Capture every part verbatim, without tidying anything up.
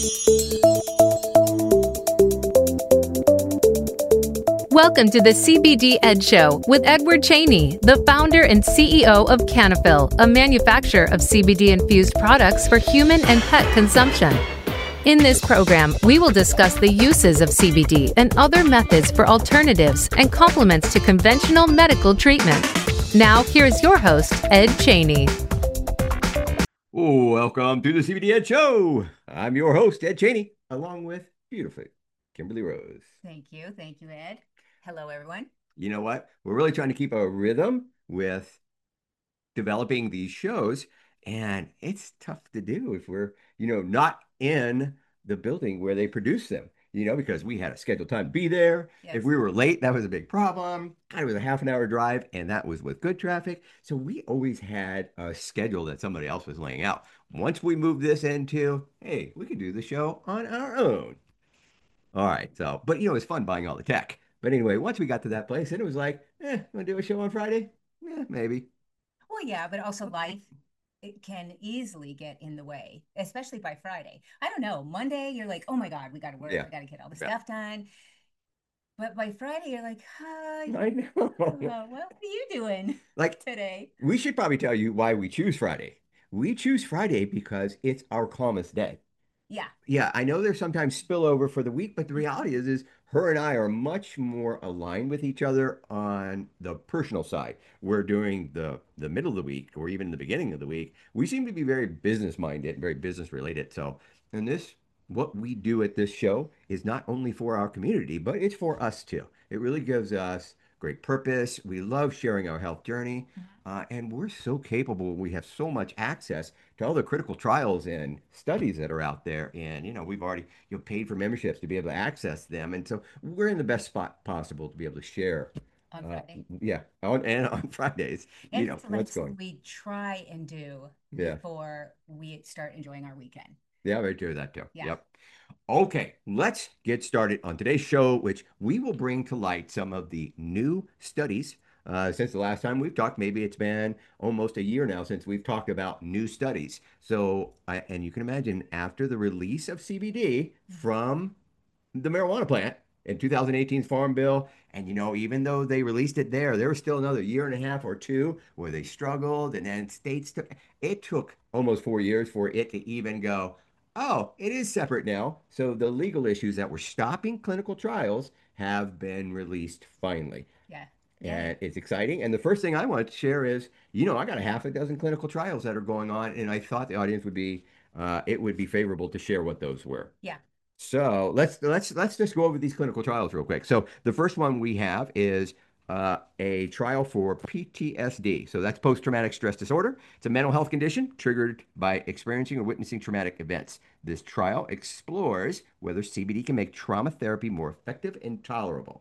Welcome to the C B D Ed Show with Edward Cheney, the founder and C E O of Canafil, a manufacturer of C B D-infused products for human and pet consumption. In this program, we will discuss the uses of C B D and other methods for alternatives and complements to conventional medical treatment. Now, here's your host, Ed Cheney. Welcome to the C B D Ed Show. I'm your host, Ed Cheney, along with beautifully Kimberly Rose. Thank you. Thank you, Ed. Hello, everyone. You know what? We're really trying to keep a rhythm with developing these shows, and it's tough to do if we're, you know, not in the building where they produce them, you know, because we had a scheduled time to be there. Yes. If we were late, that was a big problem. It was a half an hour drive, and that was with good traffic. So we always had a schedule that somebody else was laying out. Once we moved this into, hey, we could do the show on our own. All right. So, but you know, it was fun buying all the tech. But anyway, once we got to that place, and it was like, eh, want to do a show on Friday? Yeah, maybe. Well, yeah, but also life, it can easily get in the way, especially by Friday. I don't know. Monday, you're like, oh my God, we got to work. Yeah. We got to get all the Yeah. stuff done. But by Friday, you're like, hi. I know. Uh, what are you doing Like today? We should probably tell you why we choose Friday. We choose Friday because it's our calmest day. Yeah. Yeah, I know there's sometimes spillover for the week, but the reality is, is her and I are much more aligned with each other on the personal side. Where during the the middle of the week or even the beginning of the week, we seem to be very business minded, very business related. So, and this, what we do at this show is not only for our community, but it's for us too. It really gives us great purpose. We love sharing our health journey, uh, and we're so capable. We have so much access to all the critical trials and studies that are out there. And, you know, we've already, you know, paid for memberships to be able to access them. And so we're in the best spot possible to be able to share. On Uh, Friday. yeah. On, and on Fridays, And you know, it's like what's something going. we try and do Yeah. before we start enjoying our weekend. Yeah, very true that too. Yeah. Yep. Okay, let's get started on today's show, which we will bring to light some of the new studies. Uh, since the last time we've talked, maybe it's been almost a year now since we've talked about new studies. So, I, and you can imagine after the release of C B D from the marijuana plant in two thousand eighteen's Farm Bill, and you know, even though they released it there, there was still another year and a half or two where they struggled, and then states took, it took almost four years for it to even go, oh, it is separate now. So the legal issues that were stopping clinical trials have been released finally. Yeah. And it's exciting. And the first thing I want to share is, you know, I got a half a dozen clinical trials that are going on, and I thought the audience would be, uh, it would be favorable to share what those were. Yeah. So let's let's let's just go over these clinical trials real quick. So the first one we have is uh, a trial for P T S D. So that's post-traumatic stress disorder. It's a mental health condition triggered by experiencing or witnessing traumatic events. This trial explores whether C B D can make trauma therapy more effective and tolerable.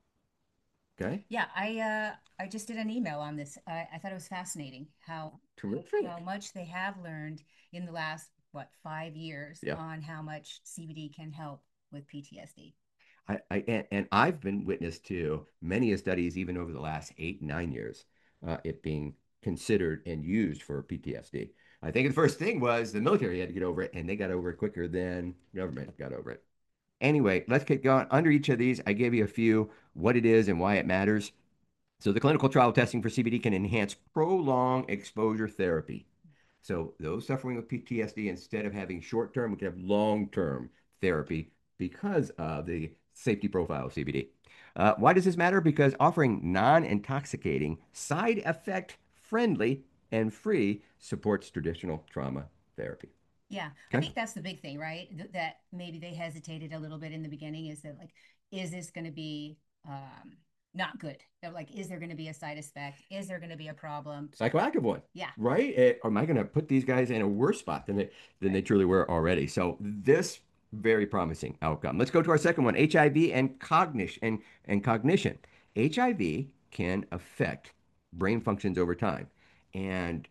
Okay. Yeah, I uh, I just did an email on this. I, I thought it was fascinating how Terrific. how much they have learned in the last what five years Yeah. on how much C B D can help with P T S D. I, I and, and I've been witness to many studies, even over the last eight, nine years, uh, it being considered and used for P T S D. I think the first thing was the military had to get over it, and they got over it quicker than government got over it. Anyway, let's get going. Under each of these, I gave you a few, what it is and why it matters. So the clinical trial testing for C B D can enhance prolonged exposure therapy. So those suffering with P T S D, instead of having short-term, we can have long-term therapy because of the safety profile of C B D. Uh, why does this matter? Because offering non-intoxicating, side effect friendly and free supports traditional trauma therapy. Yeah, I think that's the big thing, right? Th- that maybe they hesitated a little bit in the beginning is that like, is this going to be um, not good? They're like, is there going to be a side effect? Is there going to be a problem? Psychoactive one. Yeah. Right? It, or am I going to put these guys in a worse spot than they than they truly were already? So this very promising outcome. Let's go to our second one, H I V and cognition and, and cognition. H I V can affect brain functions over time. And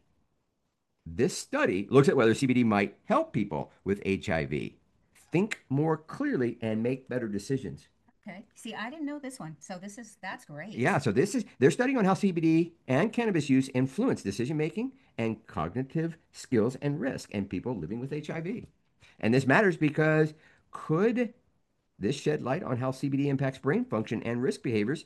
this study looks at whether C B D might help people with H I V think more clearly and make better decisions. Okay. See, I didn't know this one. So this is, that's great. Yeah, so this is, they're studying on how C B D and cannabis use influence decision making and cognitive skills and risk in people living with H I V. And this matters because could this shed light on how C B D impacts brain function and risk behaviors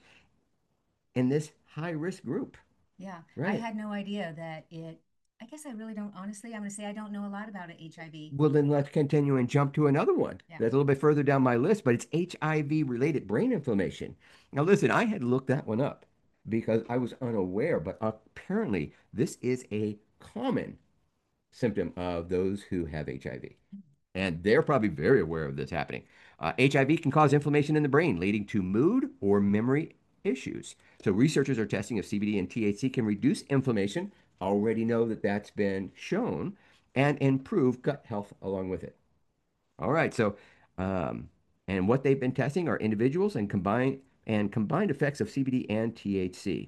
in this high risk group? Yeah, I Right. had no idea that it. I guess I really don't, honestly, I'm going to say I don't know a lot about it, H I V. Well, then let's continue and jump to another one Yeah. that's a little bit further down my list, but it's H I V related brain inflammation. Now, listen, I had looked that one up because I was unaware, but apparently this is a common symptom of those who have H I V. And they're probably very aware of this happening. Uh, H I V can cause inflammation in the brain, leading to mood or memory issues. So researchers are testing if C B D and T H C can reduce inflammation. Already know that that's been shown, and improve gut health along with it. All right. So, um, and what they've been testing are individuals and combined and combined effects of C B D and T H C.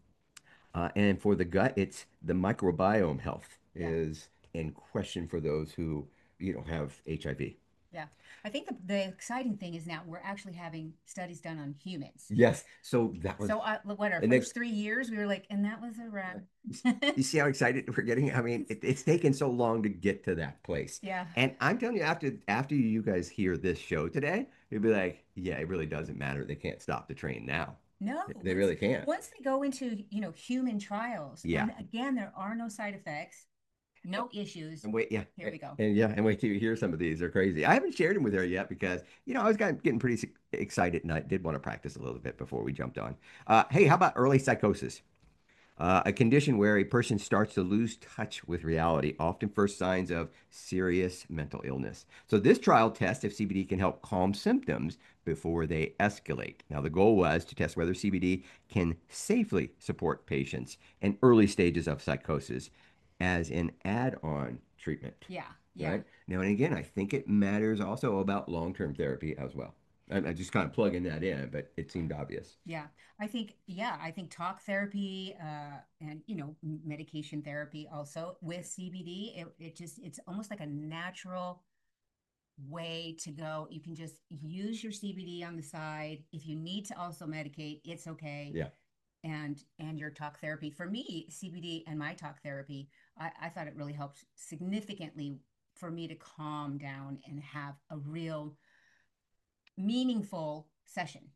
Uh, and for the gut, it's the microbiome health Yeah. is in question for those who, you know, have H I V. Yeah. I think the, the exciting thing is now we're actually having studies done on humans. Yes. So that was, So, uh, what, our and they, first three years, we were like, and that was a wrap. you see how excited we're getting? I mean, it, it's taken so long to get to that place. Yeah. And I'm telling you, after after you guys hear this show today, you'll be like, yeah, it really doesn't matter. They can't stop the train now. No, They once, really can't. once they go into, you know, human trials, Yeah. and again, there are no side effects, no issues. And wait, yeah. Here we go. And yeah, and wait till you hear some of these. They're crazy. I haven't shared them with her yet because, you know, I was kind of getting pretty excited and I did want to practice a little bit before we jumped on. Uh, hey, how about early psychosis? Uh, a condition where a person starts to lose touch with reality, often first signs of serious mental illness. So this trial tests if C B D can help calm symptoms before they escalate. Now, the goal was to test whether C B D can safely support patients in early stages of psychosis as an add-on treatment. Yeah. Yeah. Right? Now, and again, I think it matters also about long-term therapy as well. I'm, I'm just kind of plugging that in, but it seemed obvious. Yeah, I think, yeah, I think talk therapy, uh, and, you know, medication therapy also with C B D, it, it just, it's almost like a natural way to go. You can just use your C B D on the side. If you need to also medicate, it's okay. Yeah. And and your talk therapy. For me, C B D and my talk therapy, I, I thought it really helped significantly for me to calm down and have a real meaningful session.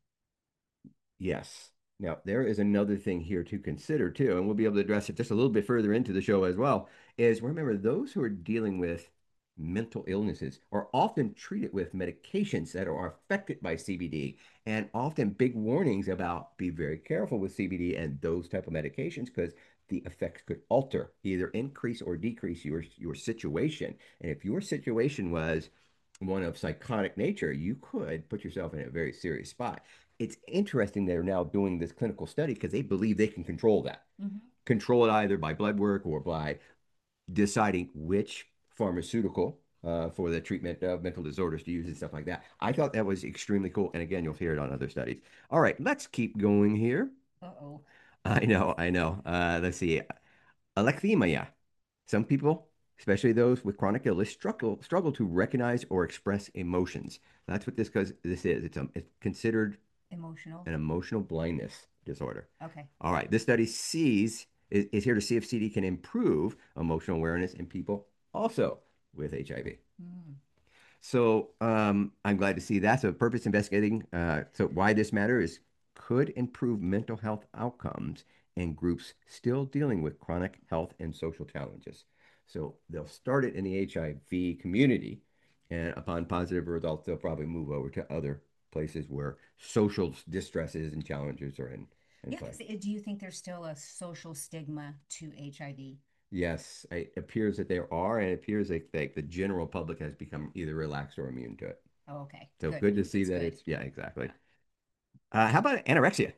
Yes. Now, there is another thing here to consider too, and we'll be able to address it just a little bit further into the show as well, is remember those who are dealing with mental illnesses are often treated with medications that are affected by C B D, and often big warnings about be very careful with C B D and those type of medications because the effects could alter, either increase or decrease your your situation. And if your situation was one of psychotic nature, you could put yourself in a very serious spot. It's interesting they're now doing this clinical study because they believe they can control that. Mm-hmm. Control it either by blood work or by deciding which pharmaceutical uh, for the treatment of mental disorders to use and stuff like that. I thought that was extremely cool. And again, you'll hear it on other studies. All right, let's keep going here. Uh-oh. I know, I know. Uh, let's see. Alexithymia. Some people, especially those with chronic illness, struggle struggle to recognize or express emotions. That's what this cause this is. It's, a, it's considered Emotional. an emotional blindness disorder. Okay. All right. This study sees is, is here to see if C D can improve emotional awareness in people also with H I V. Mm. So um, I'm glad to see that. So purpose investigating. Uh, so why this matter is could improve mental health outcomes in groups still dealing with chronic health and social challenges. So they'll start it in the H I V community, and upon positive results, they'll probably move over to other places where social distresses and challenges are in, in Yeah, play. 'cause it- do you think there's still a social stigma to H I V? Yes, it appears that there are, and it appears like, like the general public has become either relaxed or immune to it. Oh, okay. So Good. good to see That's that good. it's, yeah, exactly. Uh, how about anorexia?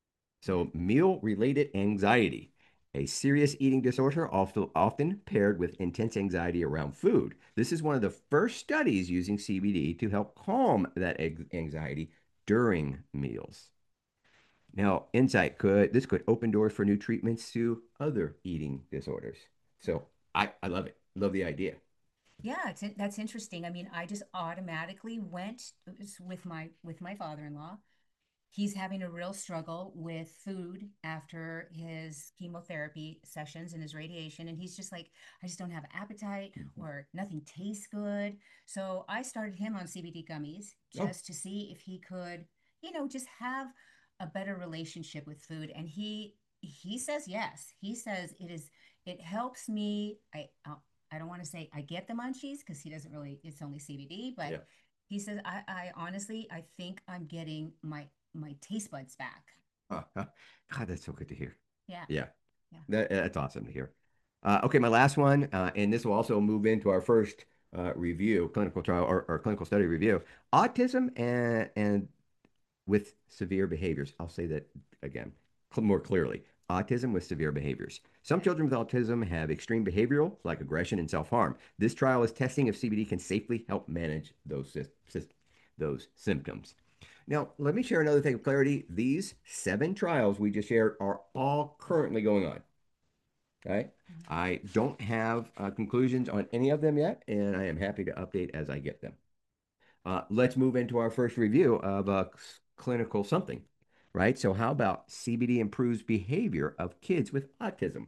So meal-related anxiety, a serious eating disorder often, often paired with intense anxiety around food. This is one of the first studies using C B D to help calm that anxiety during meals. Now, insight could this could open doors for new treatments to other eating disorders. So I, I love it. Love the idea. Yeah, it's that's interesting. I mean, I just automatically went with my with my father-in-law. he's having a real struggle with food after his chemotherapy sessions and his radiation. And he's just like, I just don't have appetite or nothing tastes good. So I started him on C B D gummies Oh, just to see if he could, you know, just have a better relationship with food. And he he says yes. He says it is it helps me. I uh, I don't want to say I get the munchies because he doesn't really, it's only C B D, but yeah. he says I I honestly I think I'm getting my my taste buds back. Oh, huh. God, that's so good to hear. Yeah. Yeah, Yeah. that, that's awesome to hear. Uh, okay, my last one, uh, and this will also move into our first uh, review, clinical trial or, or clinical study review, autism and and with severe behaviors. I'll say that again cl- more clearly. Autism with severe behaviors. Some Okay. children with autism have extreme behavioral, like aggression and self-harm. This trial is testing if C B D can safely help manage those those symptoms. Now, let me share another thing of clarity. These seven trials we just shared are all currently going on. Okay. Mhm. I don't have uh, conclusions on any of them yet, and I am happy to update as I get them. Uh, let's move into our first review of a clinical something, right? So, how about C B D improves behavior of kids with autism?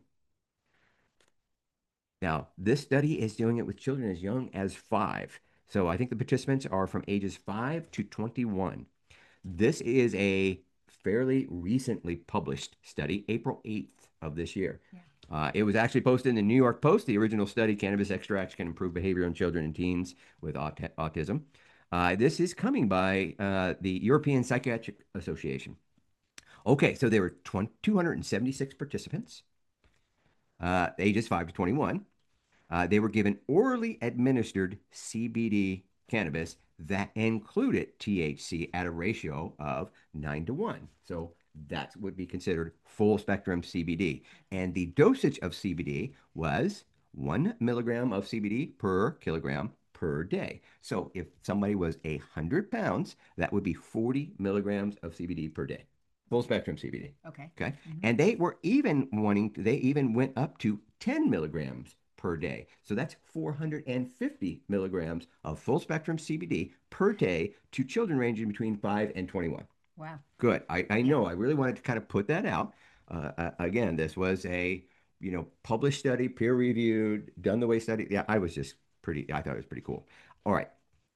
Now, this study is doing it with children as young as five. So, I think the participants are from ages five to twenty-one. This is a fairly recently published study, April eighth of this year. Yeah. Uh, it was actually posted in the New York Post. The original study, Cannabis Extracts Can Improve Behavior in Children and Teens with aut Autism. Uh, this is coming by uh, the European Psychiatric Association. Okay, so there were two hundred seventy-six participants, uh, ages five to twenty-one. Uh, they were given orally administered C B D cannabis that included T H C at a ratio of nine to one. So that would be considered full spectrum C B D. And the dosage of C B D was one milligram of C B D per kilogram per day. So if somebody was one hundred pounds, that would be forty milligrams of C B D per day. Full spectrum C B D. Okay. Okay. Mhm. And they were even wanting, to, they even went up to ten milligrams per day. So that's four hundred fifty milligrams of full spectrum C B D per day to children ranging between five and twenty-one. Wow. Good. I, I Yeah. know. I really wanted to kind of put that out. Uh, uh, again, this was a, you know, published study, peer reviewed, done the way study. Yeah, I was just pretty, I thought it was pretty cool. All right.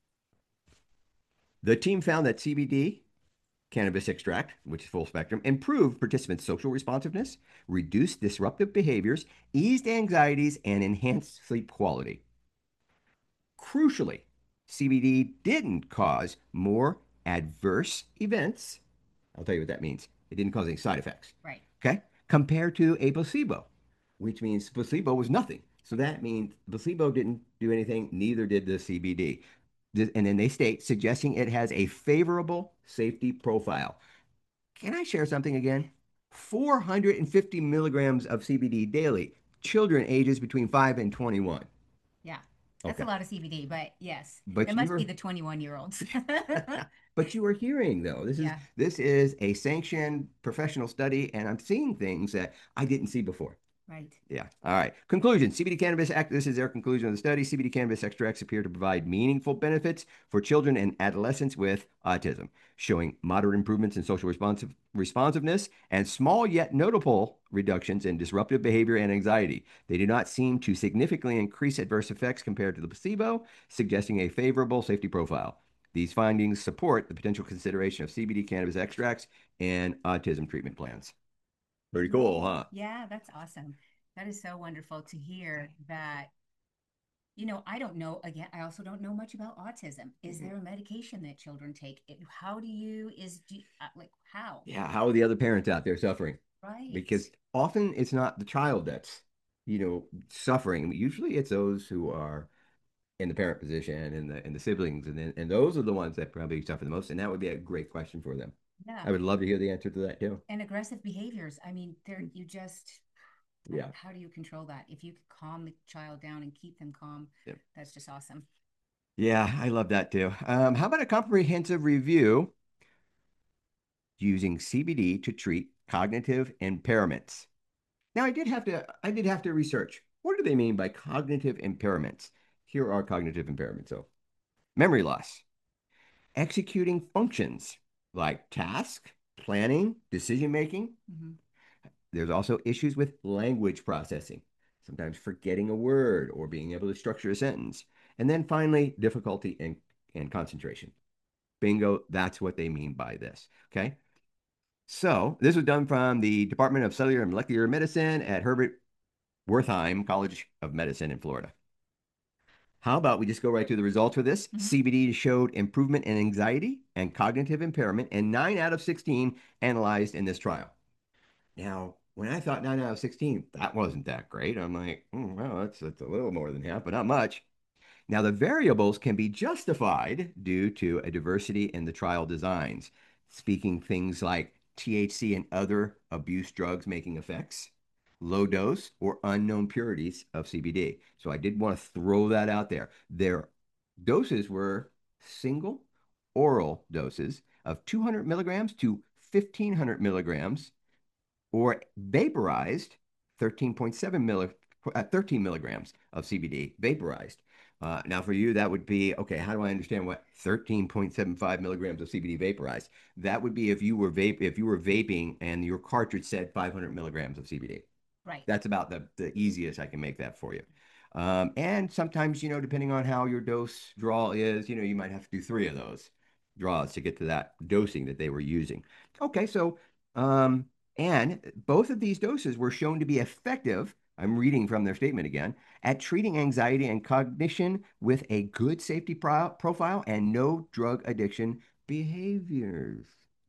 The team found that C B D cannabis extract, which is full spectrum, improved participants' social responsiveness, reduced disruptive behaviors, eased anxieties, and enhanced sleep quality. Crucially, C B D didn't cause more adverse events. I'll tell you what that means. It didn't cause any side effects. Right. Okay? Compared to a placebo, which means placebo was nothing. So that means placebo didn't do anything, neither did the C B D. And then they state suggesting it has a favorable safety profile. Can I share something again? four hundred fifty milligrams of C B D daily, children ages between five and twenty-one. Yeah. That's a Okay. lot of C B D, but yes, But it you must be were the twenty-one year olds. but you are hearing though. This is Yeah. this is a sanctioned professional study, and I'm seeing things that I didn't see before. Right. Yeah. All right. Conclusion. C B D cannabis act. This is their conclusion of the study. C B D cannabis extracts appear to provide meaningful benefits for children and adolescents with autism, showing moderate improvements in social responsive responsiveness and small yet notable reductions in disruptive behavior and anxiety. They do not seem to significantly increase adverse effects compared to the placebo, suggesting a favorable safety profile. These findings support the potential consideration of C B D cannabis extracts in autism treatment plans. Pretty cool, huh? Yeah, that's awesome. That is so wonderful to hear that. You know, I don't know, again, I also don't know much about autism. Is Mhm. there a medication that children take? It, how do you, is, do, uh, like, how? Yeah, how are the other parents out there suffering? Right. Because often it's not the child that's, you know, suffering. Usually it's those who are in the parent position and the and the siblings, and then and those are the ones that probably suffer the most. And that would be a great question for them. Yeah. I would love to hear the answer to that too. And aggressive behaviors. I mean, there, you just, Yeah. how do you control that? If you could calm the child down and keep them calm, Yeah. that's just awesome. Yeah, I love that too. Um, how about a comprehensive review using C B D to treat cognitive impairments? Now, I did have to I did have to research. What do they mean by cognitive impairments? Here are cognitive impairments. So, memory loss, executing functions like task planning, decision making. Mm-hmm. There's also issues with language processing, sometimes forgetting a word or being able to structure a sentence. And then finally, difficulty in, in concentration. Bingo, that's what they mean by this. Okay. So this was done from the Department of Cellular and Molecular Medicine at Herbert Wertheim College of Medicine in Florida. How about we just go right to the results for this? Mm-hmm. C B D showed improvement in anxiety and cognitive impairment in nine out of sixteen analyzed in this trial. Now, when I thought nine out of sixteen, that wasn't that great. I'm like, mm, well, that's, that's a little more than half, but not much. Now, the variables can be justified due to a diversity in the trial designs, speaking things like T H C and other abuse drugs making effects, low dose or unknown purities of C B D. So I did want to throw that out there. Their doses were single oral doses of two hundred milligrams to fifteen hundred milligrams or vaporized thirteen point seven milli, uh, thirteen milligrams of C B D vaporized. Uh, now, for you, that would be okay. How do I understand what thirteen point seven five milligrams of C B D vaporized? That would be if you were vape, if you were vaping and your cartridge said five hundred milligrams of C B D. Right. That's about the, the easiest I can make that for you. Um, and sometimes, you know, depending on how your dose draw is, you know, you might have to do three of those draws to get to that dosing that they were using. Okay, so, um, and both of these doses were shown to be effective. I'm reading from their statement again, at treating anxiety and cognition with a good safety pro profile and no drug addiction behaviors.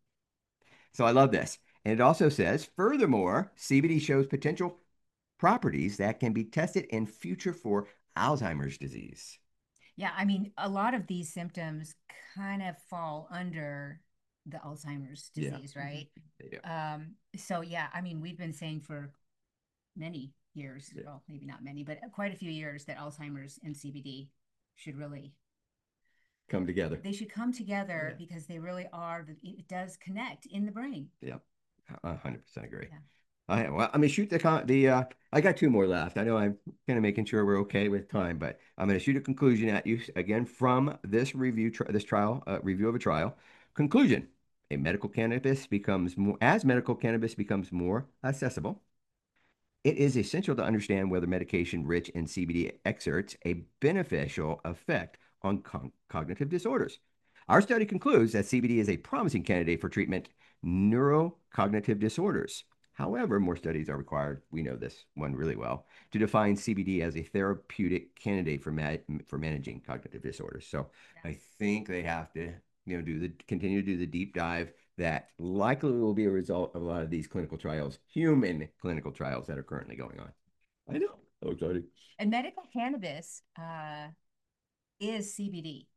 So I love this. And it also says, furthermore, C B D shows potential properties that can be tested in future for Alzheimer's disease. Yeah, I mean, a lot of these symptoms kind of fall under the Alzheimer's disease, yeah. right? They do. Um, so yeah, I mean, we've been saying for many years, yeah. well, maybe not many, but quite a few years that Alzheimer's and C B D should really come together. They should come together yeah. because they really are, it does connect in the brain. Yep. I one hundred percent agree. Yeah. I, well, I mean, shoot the, con the uh, I got two more left. I know I'm kind of making sure we're okay with time, but I'm going to shoot a conclusion at you again from this review, tri this trial, uh, review of a trial. Conclusion, a medical cannabis becomes more, as medical cannabis becomes more accessible, it is essential to understand whether medication rich in C B D exerts a beneficial effect on con cognitive disorders. Our study concludes that C B D is a promising candidate for treatment neurocognitive disorders. However, more studies are required, we know this one really well, to define C B D as a therapeutic candidate for ma for managing cognitive disorders. So yeah. I think they have to, you know, do the continue to do the deep dive that likely will be a result of a lot of these clinical trials, human clinical trials that are currently going on. I know, so exciting. And medical cannabis uh, is C B D.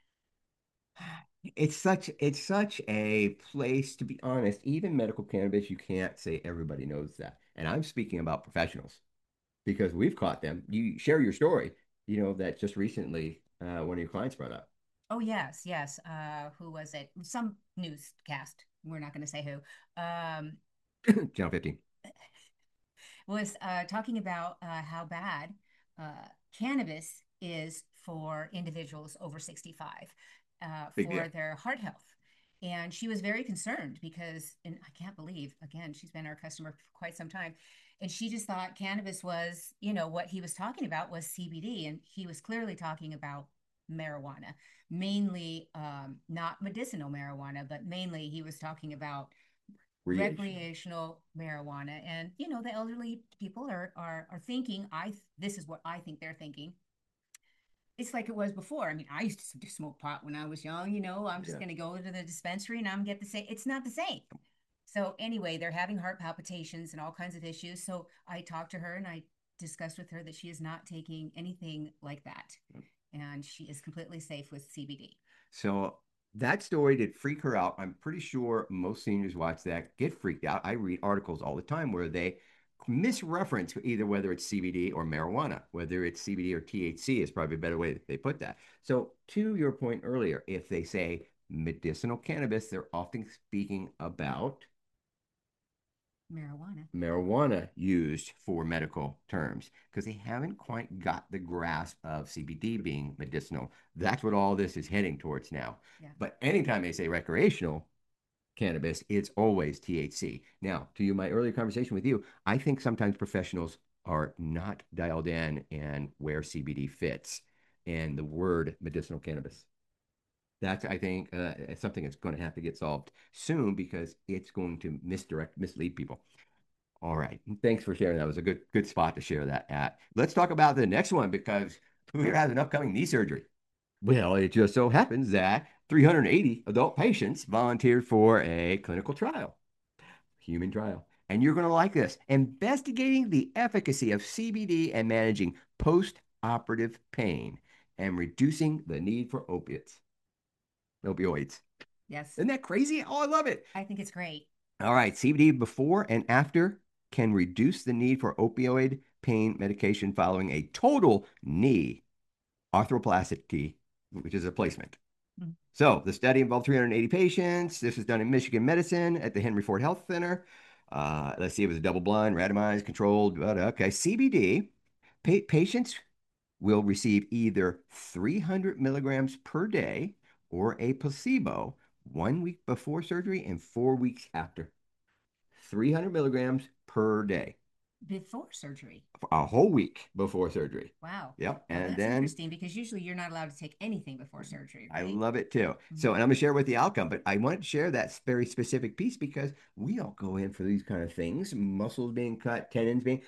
It's such it's such a place, to be honest, even medical cannabis, you can't say everybody knows that. And I'm speaking about professionals because we've caught them. You share your story, you know, that just recently uh, one of your clients brought up. Oh, yes, yes. Uh, who was it? Some newscast. We're not going to say who. Um, Channel fifteen. Was uh, talking about uh, how bad uh, cannabis is for individuals over sixty-five. Uh, for deal. Their heart health. And she was very concerned because, and I can't believe, again, she's been our customer for quite some time. And she just thought cannabis was, you know, what he was talking about was C B D. And he was clearly talking about marijuana, mainly um, not medicinal marijuana, but mainly he was talking about recreational marijuana. And, you know, the elderly people are, are, are thinking, I, this is what I think they're thinking. It's like it was before. I mean, I used to smoke pot when I was young, you know, I'm just yeah. going to go to the dispensary and I'm get the same. It's not the same. So anyway, they're having heart palpitations and all kinds of issues. So I talked to her and I discussed with her that she is not taking anything like that. And she is completely safe with C B D. So that story did freak her out. I'm pretty sure most seniors watch that, get freaked out. I read articles all the time where they misreference either whether it's C B D or marijuana, whether it's C B D or T H C is probably a better way that they put that. So to your point earlier, if they say medicinal cannabis, they're often speaking about marijuana. Marijuana used for medical terms because they haven't quite got the grasp of C B D being medicinal. That's what all this is heading towards now. Yeah. But anytime they say recreational cannabis, it's always T H C. Now, to you, my earlier conversation with you, I think sometimes professionals are not dialed in and where C B D fits and the word medicinal cannabis. That's, I think, uh, something that's going to have to get solved soon because it's going to misdirect, mislead people. All right. Thanks for sharing. That was a good, good spot to share that at. Let's talk about the next one because who here has an upcoming knee surgery? Well, it just so happens that three hundred eighty adult patients volunteered for a clinical trial, human trial. And you're going to like this, investigating the efficacy of C B D and managing post-operative pain and reducing the need for opiates, opioids. Yes. Isn't that crazy? Oh, I love it. I think it's great. All right. C B D before and after can reduce the need for opioid pain medication following a total knee arthroplasty, which is a placement. Mm-hmm. So the study involved three hundred eighty patients. This was done in Michigan Medicine at the Henry Ford Health Center. Uh, let's see, it was a double-blind, randomized, controlled. But okay, C B D pa patients will receive either three hundred milligrams per day or a placebo one week before surgery and four weeks after. three hundred milligrams per day. Before surgery? A whole week before surgery. Wow. Yep. Well, and that's then interesting because usually you're not allowed to take anything before surgery, right? I love it too. Mm-hmm. So, and I'm going to share with the outcome, but I wanted to share that very specific piece because we don't go in for these kind of things, muscles being cut, tendons being.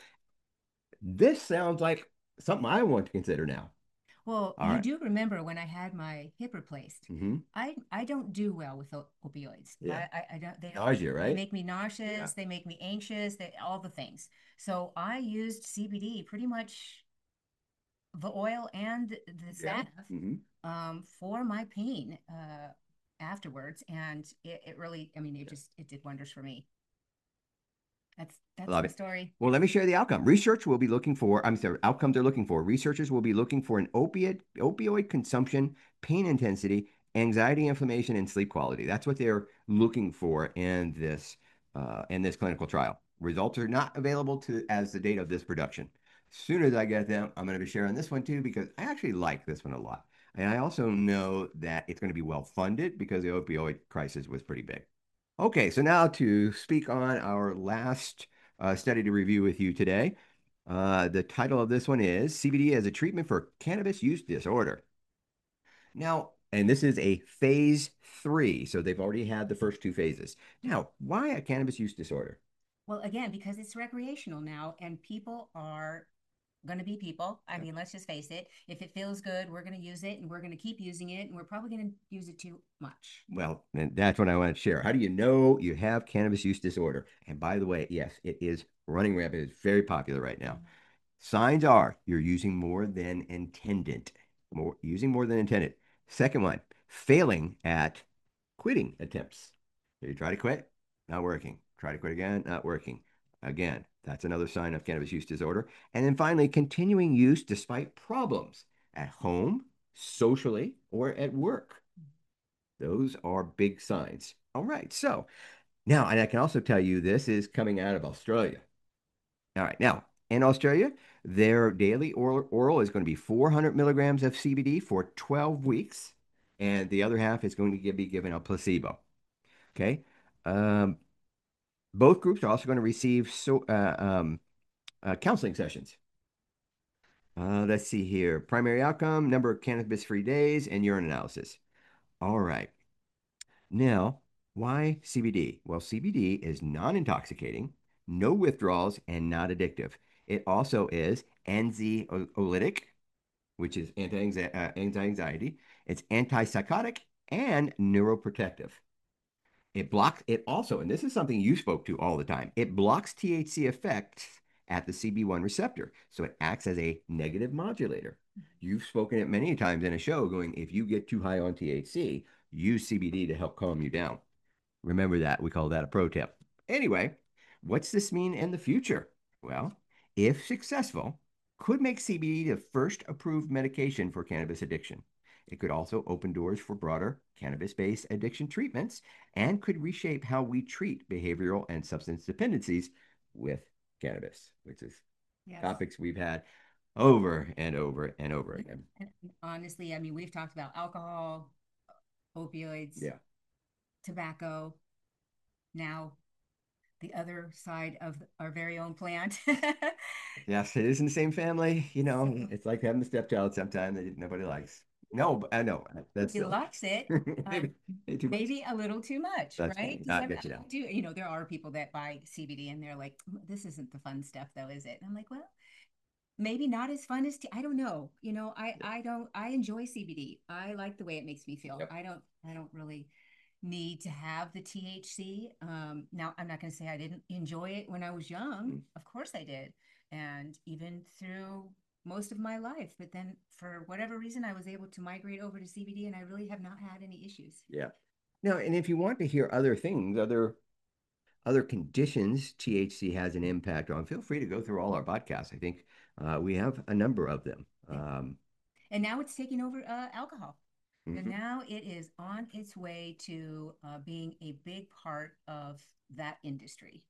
This sounds like something I want to consider now. Well, All you right. do remember when I had my hip replaced, mm-hmm. I, I don't do well with opioids. Yeah. I, I, I don't, they don't, Nausea, right? They make me nauseous. Yeah. They make me anxious. They, all the things. So I used C B D, pretty much the oil and the staff, yeah. mm-hmm. um, for my pain uh, afterwards. And it, it really, I mean, it just, it did wonders for me. That's that's Love the it. story. Well, let me share the outcome. Research will be looking for, I'm sorry, outcomes they're looking for. Researchers will be looking for an opiate, opioid consumption, pain intensity, anxiety, inflammation, and sleep quality. That's what they're looking for in this uh, in this clinical trial. Results are not available to as the date of this production. As soon as I get them, I'm going to be sharing this one too because I actually like this one a lot. And I also know that it's going to be well funded because the opioid crisis was pretty big. Okay, so now to speak on our last uh, study to review with you today. Uh, the title of this one is C B D as a treatment for cannabis use disorder. Now, and this is a phase three, so they've already had the first two phases. Now, why a cannabis use disorder? Well, again, because it's recreational now and people are going to be people. I mean, let's just face it. If it feels good, we're going to use it and we're going to keep using it and we're probably going to use it too much. Well, and that's what I want to share. How do you know you have cannabis use disorder? And by the way, yes, it is running rampant. It's very popular right now. Mm-hmm. Signs are you're using more than intended, more using more than intended. Second one, failing at quitting attempts. So you try to quit, not working. Try to quit again, not working. Again, that's another sign of cannabis use disorder. And then finally, continuing use despite problems at home, socially, or at work. Those are big signs. All right. So now, and I can also tell you this is coming out of Australia. All right. Now, in Australia, their daily oral, oral is going to be four hundred milligrams of C B D for twelve weeks. And the other half is going to be given a placebo. Okay. Um, both groups are also going to receive so, uh, um, uh, counseling sessions. Uh, let's see here. Primary outcome, number of cannabis-free days, and urine analysis. All right. Now, why C B D? Well, C B D is non-intoxicating, no withdrawals, and not addictive. It also is anxiolytic, which is anti-anxiety. It's antipsychotic and neuroprotective. It blocks, it also, and this is something you spoke to all the time, it blocks T H C effects at the C B one receptor. So it acts as a negative modulator. You've spoken it many times in a show going, if you get too high on T H C, use C B D to help calm you down. Remember that. We call that a pro tip. Anyway, what's this mean in the future? Well, if successful, could make C B D the first approved medication for cannabis addiction. It could also open doors for broader cannabis-based addiction treatments and could reshape how we treat behavioral and substance dependencies with cannabis, which is yes. topics we've had over and over and over again. And honestly, I mean, we've talked about alcohol, opioids, yeah, tobacco, now the other side of our very own plant. Yes, it is in the same family. You know, So it's like having a stepchild sometimes that nobody likes. No, but I know that's he silly. likes it, uh, Maybe, maybe too much. maybe a little too much, That's right? funny. Because I I, get you I now. do, you know, there are people that buy C B D and they're like, "Mm, this isn't the fun stuff though, is it?" And I'm like, well, maybe not as fun as t- I don't know. You know, I I don't I enjoy C B D. I like the way it makes me feel. Yep. I don't I don't really need to have the T H C. Um, now I'm not going to say I didn't enjoy it when I was young. Mm. Of course I did, and even through most of my life. But then for whatever reason, I was able to migrate over to C B D, and I really have not had any issues. Yeah. No, and if you want to hear other things, other other conditions T H C has an impact on, feel free to go through all our podcasts. I think uh, we have a number of them. Yeah. Um, And now it's taking over uh, alcohol. And mhm. now it is on its way to uh, being a big part of that industry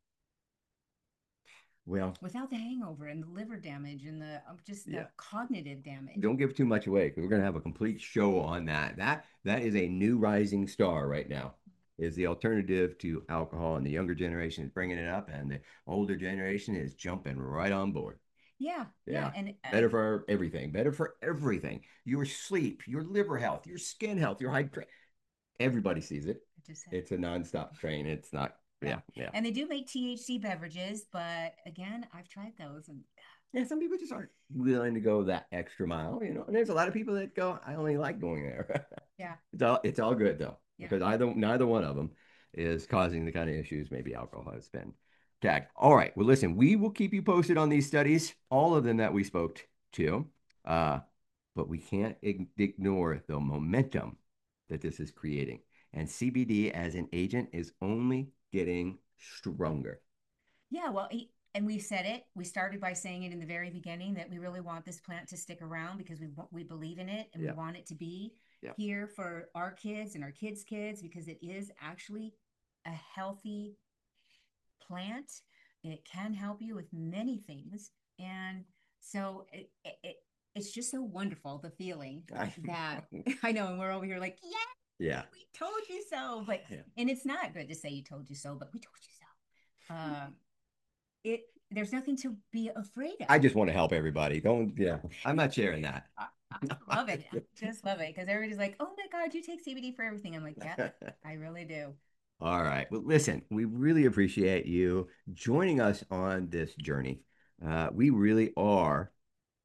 Well, without the hangover and the liver damage and the um, just the yeah. cognitive damage. Don't give too much away because we're going to have a complete show on that. That that is a new rising star right now. Is the alternative to alcohol, and the younger generation is bringing it up, and the older generation is jumping right on board. Yeah, yeah, Yeah, and uh, better for everything. Better for everything. Your sleep, your liver health, your skin health, your hydration. Everybody sees it. I just said, It's a nonstop train. It's not. yeah, Yeah, yeah. and they do make T H C beverages, but again, I've tried those, and Yeah, some people just aren't willing to go that extra mile, you know. And there's a lot of people that go, I only like going there. yeah, It's all it's all good though, yeah. because either neither one of them is causing the kind of issues maybe alcohol has been tagged. All right. Well, listen, we will keep you posted on these studies, all of them that we spoke to. Uh, but we can't ig ignore the momentum that this is creating. And C B D as an agent is only getting stronger. Yeah, well, he, and we said it. We started by saying it in the very beginning that we really want this plant to stick around because we we believe in it and we Yeah. want it to be Yeah. here for our kids and our kids' kids because it is actually a healthy plant. It can help you with many things, and so it, it, it it's just so wonderful the feeling I, that I know, and we're over here like, yeah, yeah. we told you so, but Yeah. and it's not good to say you told you so, but we told you so. Um, it there's nothing to be afraid I of. just want to help everybody. Don't, yeah. I'm not sharing that. I, I love it. I just love it because everybody's like, "Oh my God, you take C B D for everything." I'm like, "Yeah, I really do." All right. Well, listen, we really appreciate you joining us on this journey. Uh, we really are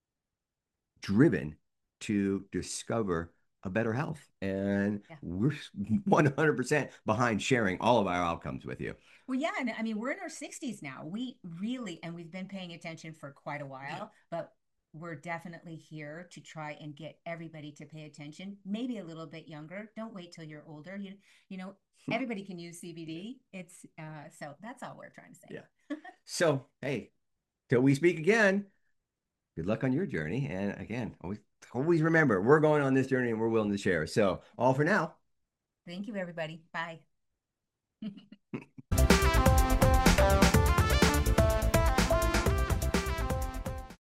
driven to discover a better health, and Yeah. we're one hundred percent behind sharing all of our outcomes with you. Well, yeah, and I mean, we're in our sixties now. We really, and we've been paying attention for quite a while, but we're definitely here to try and get everybody to pay attention. Maybe a little bit younger. Don't wait till you're older. You you know, everybody can use C B D. It's uh, so that's all we're trying to say. Yeah. So, hey, till we speak again, good luck on your journey. And again, always always remember, we're going on this journey and we're willing to share. So, all for now. Thank you, everybody. Bye.